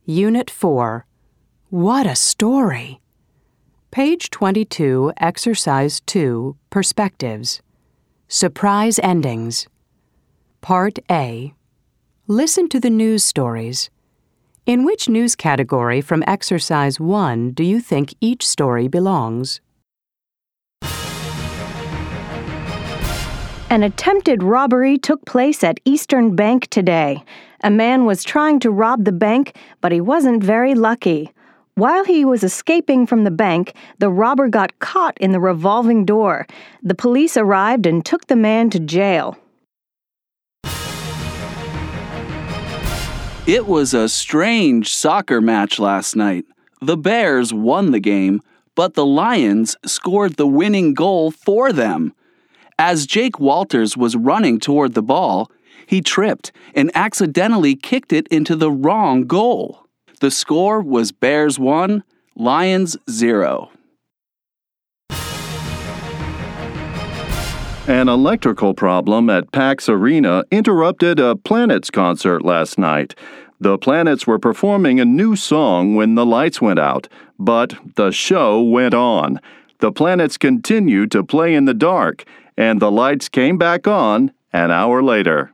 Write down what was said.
Unit 4. What a story! Page 22, Exercise 2, Perspectives. Surprise Endings. Part A. Listen to the news stories. In which news category from Exercise 1 do you think each story belongs? An attempted robbery took place at Eastern Bank today. A man was trying to rob the bank, but he wasn't very lucky. While he was escaping from the bank, the robber got caught in the revolving door. The police arrived and took the man to jail. It was a strange soccer match last night. The Bears won the game, but the Lions scored the winning goal for them. As Jake Walters was running toward the ball, he tripped and accidentally kicked it into the wrong goal. The score was Bears 1, Lions 0. An electrical problem at Pax Arena interrupted a Planets concert last night. The Planets were performing a new song when the lights went out, but the show went on. The Planets continued to play in the dark, and the lights came back on an hour later.